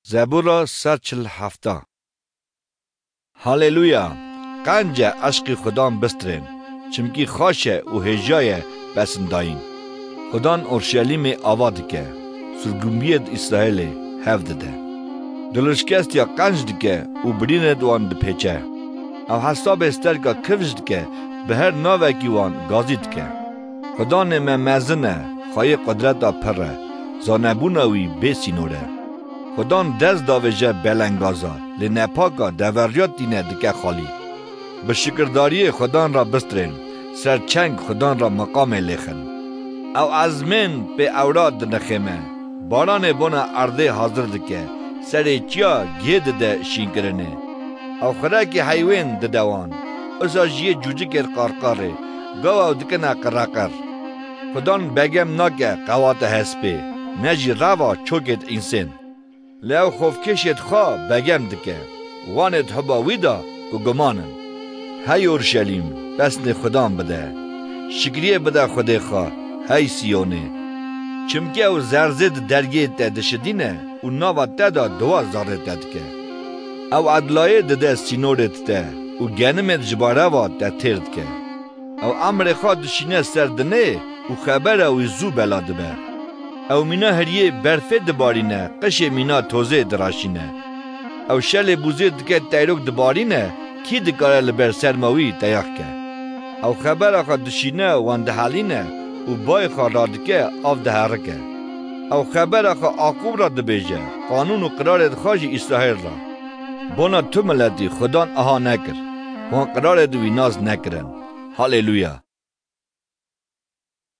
زبور 147. هاللویا. قنج عشق خدام بسترین چمکی خاشه و هجای بسنداین. خدان اورشلیم آباد که سرگومیت اسرائیل هفته ده. دلشکست یا قنج دکه و برین دوان دپیچه. او حساب استر که کفش دکه به هر ناوکی وان گازید که. خدا نمه مزنه خواهی قدرت دا پره زانبونوی بیسینوره. خدان دست داویجه بلنگازا لنپاکا دوریات دینه دکه خالی. به شکرداری خدان را بسترین سرچنگ خدان را مقام لیخن. او ازمین به اوراد نخیمه باران بنا ارده حاضر دکه سر چیا گید ده شین کرنه. او خراکی حیوین ده دوان ازا جیه جوجه کر قارقاره گاو دکه نقراقر. خدان بگم ناکه قوات هسپی نجی روا چوکت انسان. لو خوفکشت خواه بگم دکه وانت حبا ویدا که گمانن. های اورشلیم بسن خدام بده شکریه بده خدا خواه های سیونه چمکه او زرزد درگیه دشدینه و ناوات دادا دوا زارد دادکه او عدلایه دده سینورت ده و گنمت جباره واد ده ترد که او امر خواه دشینه سردنه و خبر او زو بلاده به او مینا هریه برفه دبارینه قش مینا توزه دراشینه او شل بوزه دکه تیروک دبارینه کی دکاره لبر سرماوی تیاخ که او خبر آخا دشینه وان دهالینه و بای خواه رادکه آف دهارکه او خبر آخا آقوب را دبیجه قانون و قرار دخواجی اسرائیل را بنا تو ملتی خدان آها نکر وان قرار دوی ناز نکرن. هاللویا.